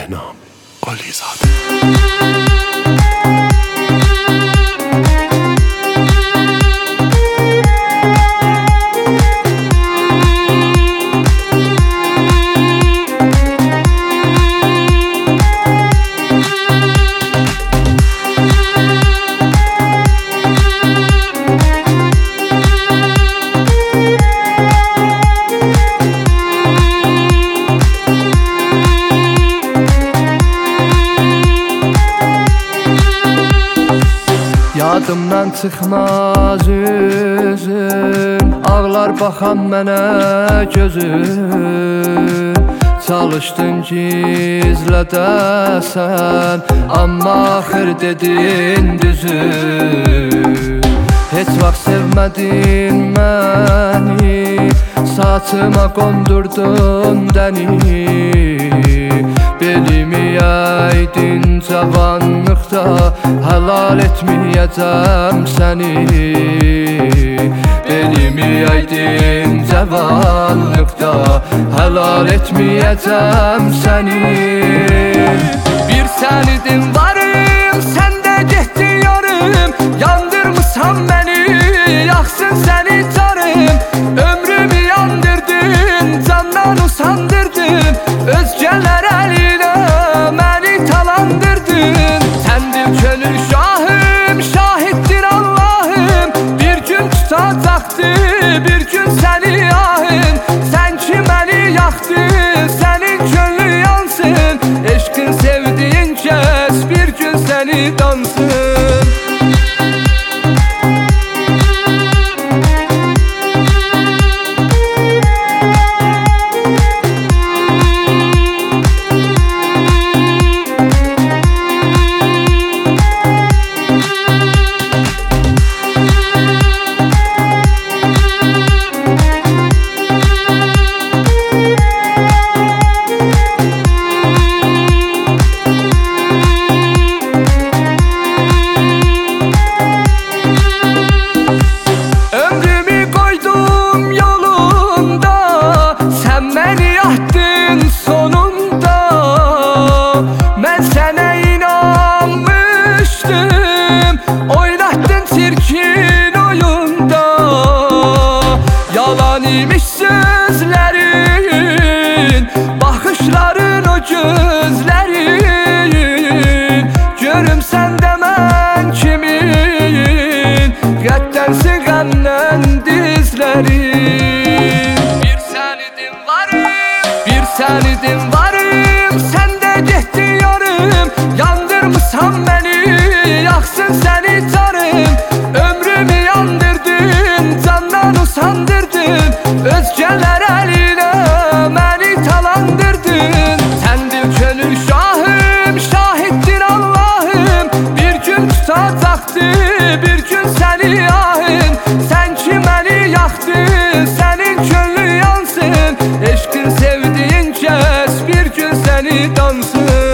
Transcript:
Behnam Alizade. Yadımdan çıxmaz üzün, ağlar baxan mənə gözün. Çalışdın gizlədəsən, amma axır dedin düzün. Heç vaxt sevmədin məni, saçıma qondurdun dəni. Belimi əydin cavanlıqda, helal etməyəcəm səni. Belimi əydin cavanlıqda, helal etməyəcəm səni. Bir sən idin varım, sən də getdin yarım. Yandırmısan məni, yaxsın səni carım. Ömrümü yandırdın, candan usandırdın. Özgələr əlinə məni talandırdın. Səndir könül şahım, şahiddir Allahım. Bir gün tutacaqdı, bir gün səni ahın. Sən ki məni yaxdın, sənin könlü yansın. Eşqin sevdiyin kəs bir gün səni dansın. Yalan imiş sözlerin, bakışların o gözlerin. Görüm sen de mən kimin, qəddensin qəmdən dizlerin. Bir sen idin varım, bir sen idin varım. Sen de getdin yarım, yandırmısan məni, yaxsın səni carım. Ömrümü yandırdın, candan usandırdın. Özgələr əlinə məni talandırdın. Səndir könül şahım, şahiddir Allahım. Bir gün tutacaqdı, bir gün səni ahın. Sən ki məni yaxdın, sənin könlü yansın. Eşqin sevdiyin kəs bir gün səni dansın.